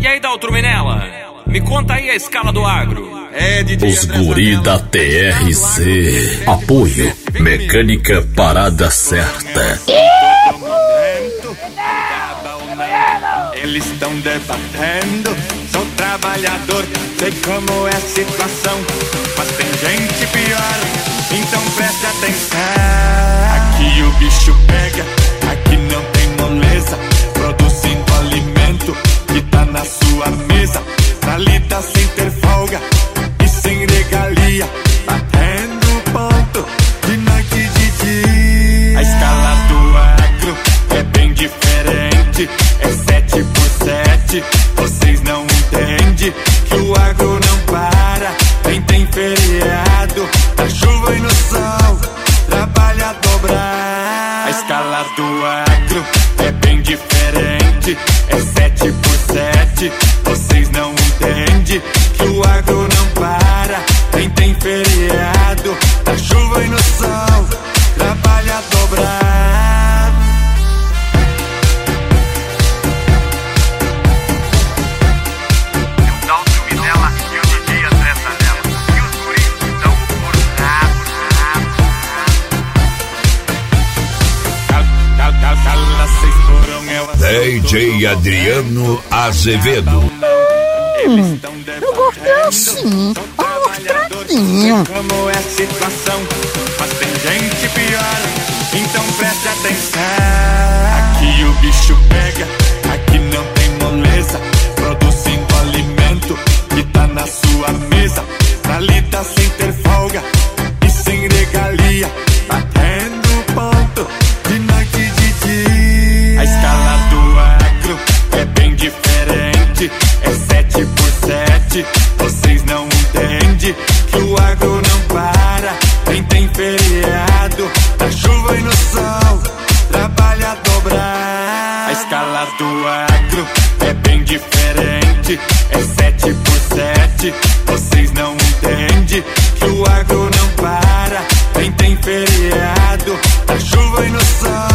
E aí, Daltro Minella, me conta aí a escala do agro. Os guri da TRC. Apoio Mecânica Parada Certa. Eles estão debatendo. Sou trabalhador, sei como é a situação, mas tem gente pior, então preste atenção. Aqui o bicho pega, aqui não tem moleza, produzindo alimento que tá na sua mesa. Na lida sem ter folga e sem regalia, batendo ponto de noite e de dia. A escala do agro é bem diferente, é 7 por 7. Vocês não entendem que o agro não para, nem tem feriado, na chuva e no sol, trabalha a dobrar. A escala do agro é bem diferente, é 7 por 7. Vocês não entendem que o agro não para, nem tem feriado, na chuva e no sol, trabalha a dobrar. O Daltro Minella e o DJ André Zanella, e os guris estão por rabo. DJ Adriano Azevedo. Eu gostei assim, mostradinho. Como é a situação, mas tem gente pior, então preste atenção. Aqui o bicho pega, aqui não tem moleza, produzindo alimento que tá na sua mesa. Na lida sem ter folga e sem regalia, batendo ponto de noite e de dia. A escala do agro é bem diferente, é 7 por 7. Vocês não entendem que o agro não para, nem tem feriado, na chuva e no sol, trabalha a dobrar. A escala do agro é bem diferente, é 7 por 7. Vocês não entendem que o agro não para, nem tem feriado, na chuva e no sol.